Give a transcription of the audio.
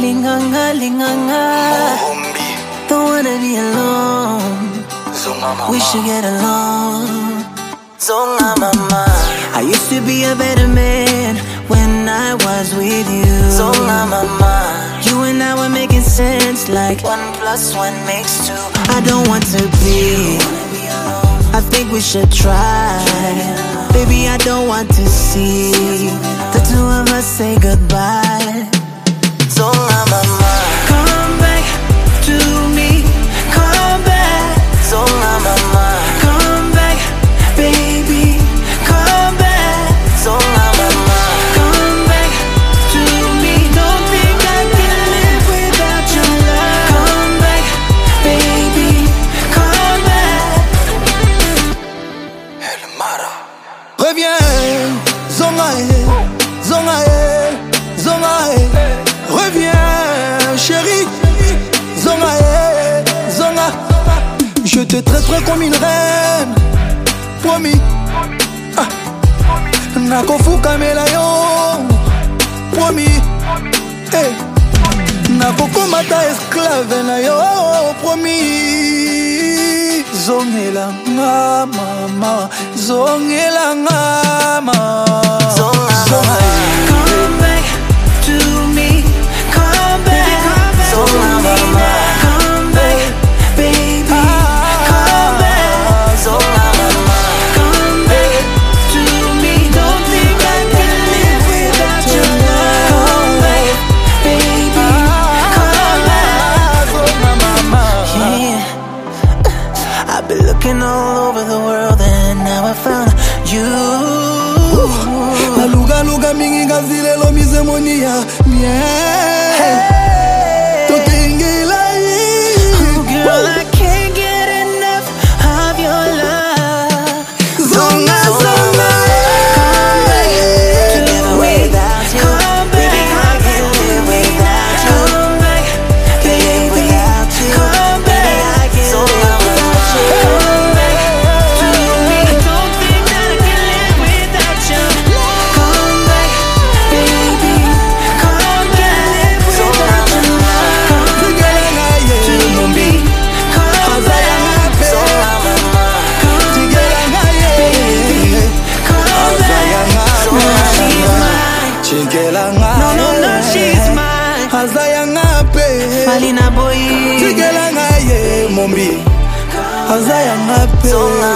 linganga, linganga. Don't wanna be alone. We should get along. Zonga mama. I used to be a better man when I was with you. Zonga mama. You and I were making sense like 1 + 1 makes 2. I don't want to be. I think we should try. Baby, I don't want to see the two of us say goodbye. Zonga mama. Come back to me. Come back. Zonga mama. Come back, baby. Come back. Zonga mama. Come back to me. Don't think I can live without your love. Come back, baby. Come back. El Mara. Reviens, Zongae, Zongae, Zongae. Reviens, chérie, Zongae, Zonga. Je te traiterai comme une reine, promis. Nakofuka melayo, promis. Nakokomata esclave na yo, promis. Zongela nga mama, zongela nga mama. Come back to me. Come back. Zonga mama. Come back, baby. Come back. Zonga mama. Come back to me. Don't think I can live without your love. Come back, baby. Come back. Zonga mama. Yeah. I've been looking all over the world and now I found you. La luga luga mingi ngazile lo mizemonia. Bien. Tokengela Oh girl, I can't get enough of your love. Zonga zonga. Come back to without you. Come baby, I can't live without you. Come back, baby, without you. Come baby, I can't live without you. Come back to me. I don't think that I can live without you. Come back, baby. Come back without your love. Come back to me. Come back, Zonga mama. Come back, baby. Come back. She's mine. Chigelanga. No, she's mine. Azayanga pe. Malina boy. Chigelanga ye mombi. Azayanga pe. Zonga